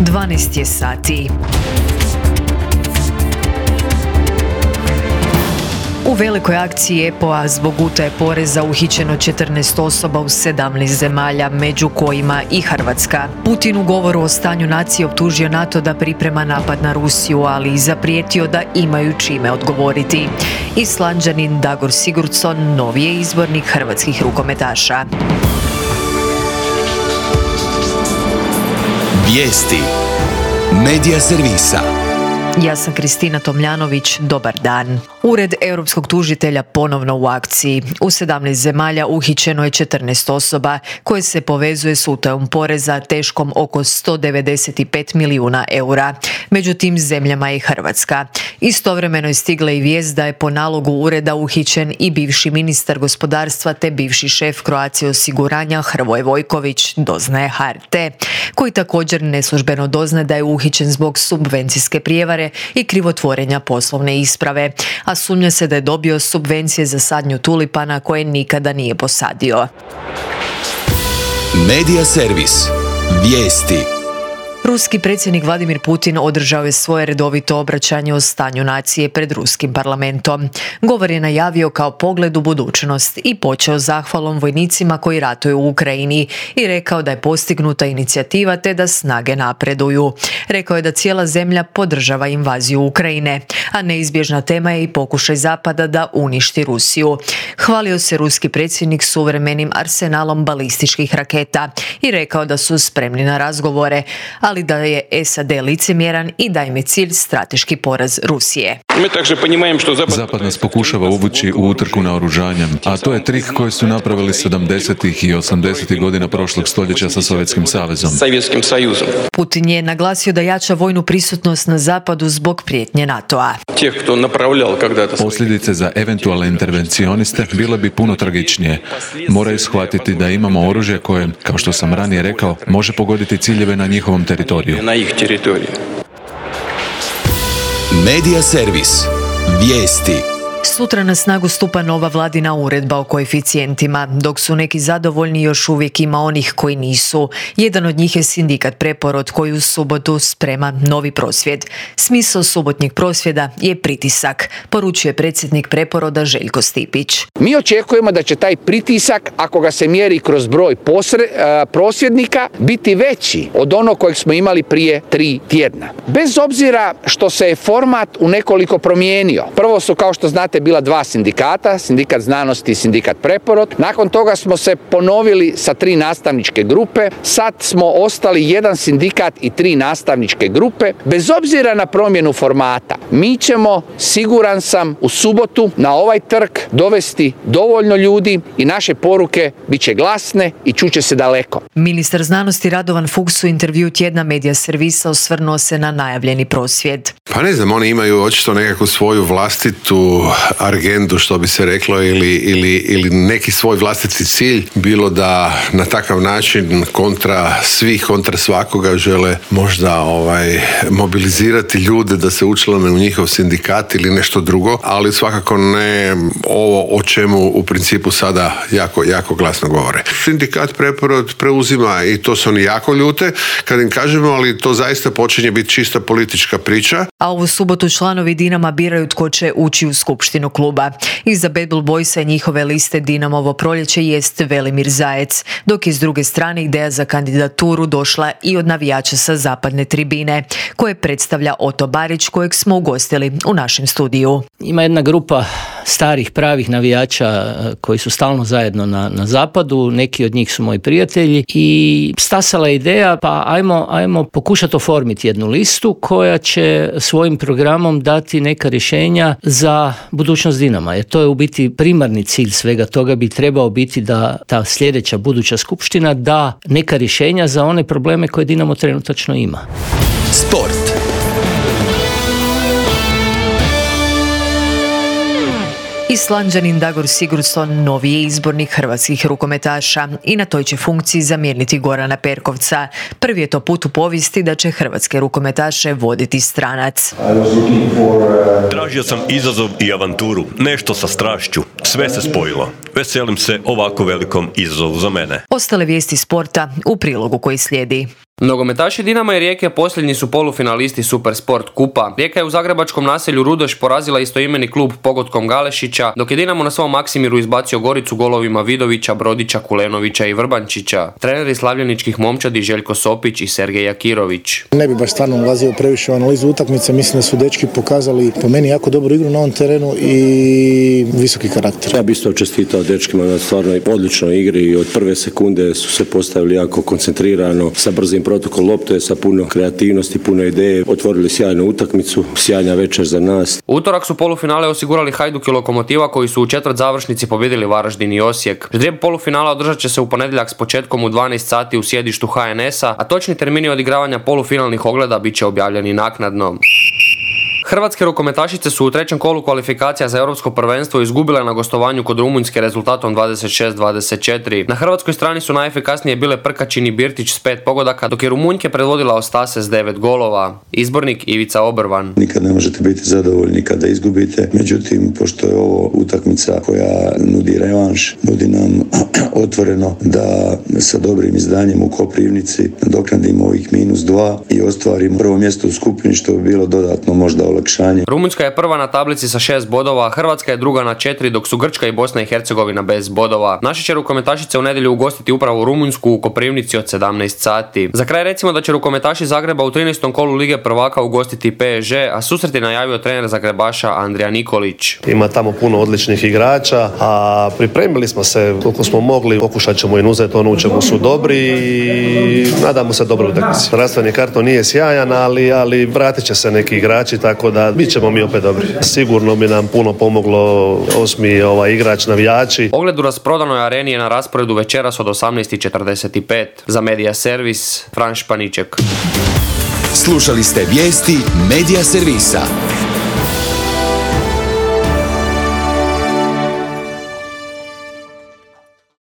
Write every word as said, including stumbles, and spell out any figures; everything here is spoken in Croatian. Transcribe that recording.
dvanaest je sati. U velikoj akciji E P O-a zbog utaje poreza uhićeno četrnaest osoba u sedamnaest zemalja, među kojima i Hrvatska. Putin u govoru o stanju nacije optužio NATO da priprema napad na Rusiju, ali i zaprijetio da imaju čime odgovoriti. Islanđanin Dagur Sigurdsson novi je izbornik hrvatskih rukometaša. Vijesti Medija servisa. Ja sam Kristina Tomljanović, dobar dan. Ured europskog tužitelja ponovno u akciji. U sedamnaest zemalja uhićeno je četrnaest osoba koje se povezuje s utajom poreza teškom oko sto devedeset pet milijuna eura. Među tim zemljama je Hrvatska. Istovremeno je stigla i vijest da je po nalogu ureda uhićen i bivši ministar gospodarstva te bivši šef Croatia osiguranja Hrvoje Vojković, doznaje H R T, koji također neslužbeno doznaje da je uhićen zbog subvencijske prijevare i krivotvorenja poslovne isprave, a sumnja se da je dobio subvencije za sadnju tulipana koje nikada nije posadio. Medija servis. Vijesti. Ruski predsjednik Vladimir Putin održao je svoje redovito obraćanje o stanju nacije pred ruskim parlamentom. Govor je najavio kao pogled u budućnost i počeo zahvalom vojnicima koji ratuju u Ukrajini i rekao da je postignuta inicijativa te da snage napreduju. Rekao je da cijela zemlja podržava invaziju Ukrajine, a neizbježna tema je i pokušaj Zapada da uništi Rusiju. Hvalio se ruski predsjednik suvremenim arsenalom balističkih raketa i rekao da su spremni na razgovore, ali da je S A D licemjeran i da im je cilj strateški poraz Rusije. Zapad nas pokušava uvući u utrku na oružanje, a to je trik koji su napravili sedamdesetih i osamdesetih godina prošlog stoljeća sa Sovjetskim savezom. Putin je naglasio da jača vojnu prisutnost na zapadu zbog prijetnje NATO-a. Posljedice za eventualne intervencioniste bile bi puno tragičnije. Moraju shvatiti da imamo oružje koje, kao što sam ranije rekao, može pogoditi ciljeve na njihovom teritoriju. Na ih teritoriju. Medija servis. Vijesti. Sutra na snagu stupa nova vladina uredba o koeficijentima. Dok su neki zadovoljni, još uvijek ima onih koji nisu. Jedan od njih je sindikat Preporod koji u subotu sprema novi prosvjed. Smisao subotnjeg prosvjeda je pritisak, poručuje predsjednik Preporoda Željko Stipić. Mi očekujemo da će taj pritisak, ako ga se mjeri kroz broj posre, prosvjednika, biti veći od onog kojeg smo imali prije tri tjedna. Bez obzira što se je format u nekoliko promijenio. Prvo su, kao što znate, bila dva sindikata, sindikat znanosti i sindikat Preporod. Nakon toga smo se ponovili sa tri nastavničke grupe. Sad smo ostali jedan sindikat i tri nastavničke grupe. Bez obzira na promjenu formata, mi ćemo, siguran sam, u subotu na ovaj trg dovesti dovoljno ljudi i naše poruke bit će glasne i čuće se daleko. Ministar znanosti Radovan Fuchs u intervju tjedna Medija servisa osvrnuo se na najavljeni prosvjed. Pa ne znam, oni imaju očito nekakvu svoju vlastitu agendu, što bi se reklo, ili, ili, ili neki svoj vlastiti cilj, bilo da na takav način kontra svih, kontra svakoga žele možda ovaj, mobilizirati ljude da se učlane u njihov sindikat ili nešto drugo, ali svakako ne ovo o čemu u principu sada jako, jako glasno govore. Sindikat Preporod preuzima, i to su oni jako ljute kad im kažemo, ali to zaista počinje biti čista politička priča. A ovu subotu članovi Dinama biraju tko će ući u skupštinu kluba. Iza Bad Blue Boysa i njihove liste Dinamovo proljeće jest Velimir Zajec, dok je s druge strane ideja za kandidaturu došla i od navijača sa zapadne tribine, koje predstavlja Oto Barić, kojeg smo ugostili u našem studiju. Ima jedna grupa starih pravih navijača koji su stalno zajedno na, na zapadu, neki od njih su moji prijatelji, i stasala je ideja, pa ajmo, ajmo pokušati oformiti jednu listu koja će svojim programom dati neka rješenja za budućnost Dinama. Jer to je u biti primarni cilj svega toga, bi trebao biti da ta sljedeća buduća skupština da neka rješenja za one probleme koje Dinamo trenutačno ima. Sport. Islanđanin Dagur Sigurdsson novi je izbornik hrvatskih rukometaša i na toj će funkciji zamijeniti Gorana Perkovca. Prvi je to put u povijesti da će hrvatske rukometaše voditi stranac. Tražio sam izazov i avanturu, nešto sa strašću. Sve se spojilo. Veselim se ovako velikom izazovu za mene. Ostale vijesti sporta u prilogu koji slijedi. Nogometaši Dinama i Rijeke posljednji su polufinalisti Supersport kupa. Rijeka je u zagrebačkom naselju Rudoš porazila istoimeni klub pogodkom Galešića, dok je Dinamo na svom Maksimiru izbacio Goricu golovima Vidovića, Brodića, Kulenovića i Vrbančića. Treneri slavljeničkih momčadi Željko Sopić i Sergej Jakirović. Ne bi baš stvarno ulazio previše u analizu utakmice, mislim da su dečki pokazali po meni jako dobru igru na ovom terenu i visoki karakter. Ja bih isto čestitao dečkima na stvarno odličnoj igri i od prve sekunde su se postavili jako koncentrirano, sa brzim protokom lopte, sa puno kreativnosti, puno ideje, otvorili sjajnu utakmicu, sjajna večer za nas. Utorak su polufinale osigurali Hajduk i Lokomotiva koji su u četvrt završnici pobijedili Varaždin i Osijek. Ždrijeb polufinala održat će se u ponedjeljak s početkom u dvanaest sati u sjedištu H N S-a, a točni termini odigravanja polufinalnih ogleda bit će objavljeni naknadno. Hrvatske rukometašice su u trećem kolu kvalifikacija za europsko prvenstvo izgubile na gostovanju kod Rumunjske rezultatom dvadeset šest dvadeset četiri. Na hrvatskoj strani su najefikasnije bile Prkačin i Birtić s pet pogodaka, dok je Rumunjke predvodila Ostase s devet golova. Izbornik Ivica Obrvan. Nikad ne možete biti zadovoljni kada izgubite, međutim, pošto je ovo utakmica koja nudi revanš, nudi nam otvoreno da sa dobrim izdanjem u Koprivnici nadoknadimo ovih minus dva i ostvarimo prvo mjesto u skupini, što bi bilo dodatno možda olakšanje. Rumunjska je prva na tablici sa šest bodova, Hrvatska je druga na četiri, dok su Grčka i Bosna i Hercegovina bez bodova. Naši će rukometašice u nedjelju ugostiti upravo Rumunjsku u Koprivnici od sedamnaest sati. Za kraj recimo da će rukometaši Zagreba u trinaestom kolu Lige prvaka ugostiti P S G, a susret je najavio trener Zagrebaša Andrija Nikolić. Ima tamo puno odličnih igrača, a pripremili smo se koliko smo mogli, pokušat ćemo im uzeti ono u čemu su dobri i nadamo se dobro utakmici. Zdravstveni karton nije sjajan, ali, ali vratit će se neki igrači, tako da bit ćemo mi opet dobri. Sigurno bi nam puno pomoglo osmi ovaj, igrač navijači. Ogled u rasprodanoj areni je na rasporedu večeras od osamnaest četrdeset pet. Za Medija Servis, Fran Španiček. Slušali ste vijesti Medija Servisa.